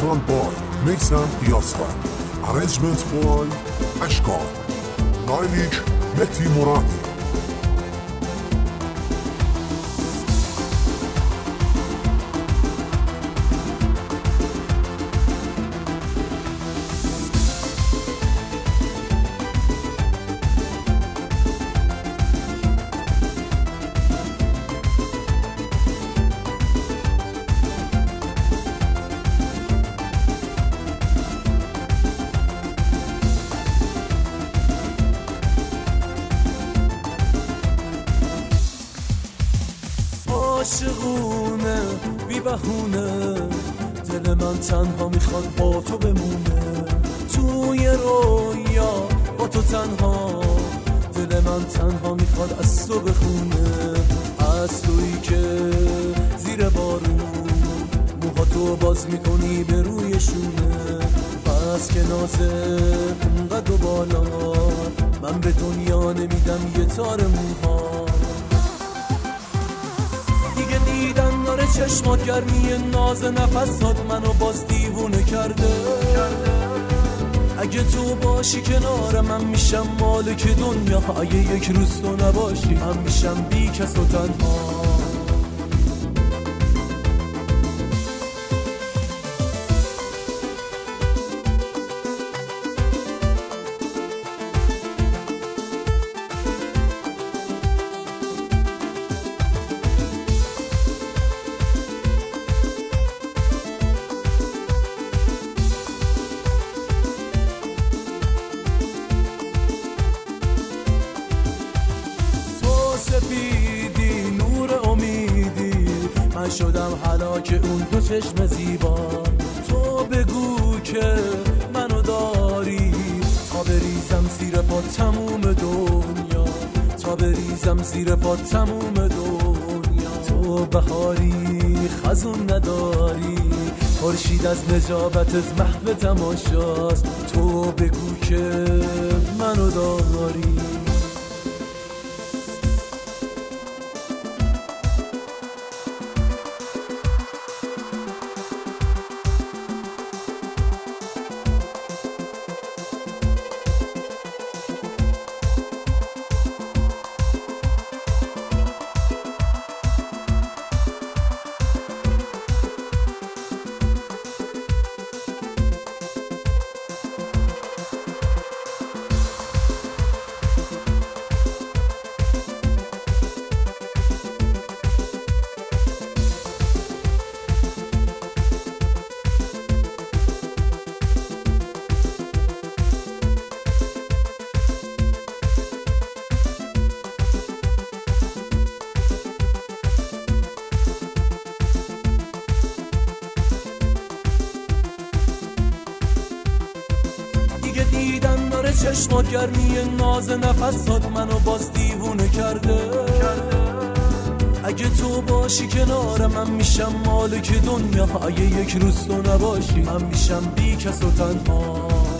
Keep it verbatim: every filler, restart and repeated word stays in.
vocal by Mixam Yasfar, arrangement by Ashkar, Lyric Mehdi Moradi. عاشقونه بی بهونه دل من تنها میخواد با تو بمونه توی رویا با تو تنها دل من تنها میخواد از تو بخونه از تویی که زیر بارون موها تو باز میکنی به روی شونه بس که نازه اونقدر و بالا من به دنیا نمیدم یه تار موها دیدن داره چشمات گرمی ناز نفسات منو باز دیوونه کرده اگه تو باشی کنار من میشم مالک دنیا اگه یک روز تو نباشی من میشم بی کس و تنها سپیدی نور امیدی من شدم هلاک اون دو چشم زیبا تو بگو که منو داری تا بریزم زیر پا تموم دنیا تا بریزم زیر پا تموم دنیا تو بهاری خزون نداری خورشید از نجابتت محو تماشاست تو بگو که منو داری دیدن داره چشمات گرمی ناز نفسات منو باز دیوونه کرده اگه تو باشی کنار من میشم مالک دنیا اگه یک روز تو نباشی من میشم بی کس و تنها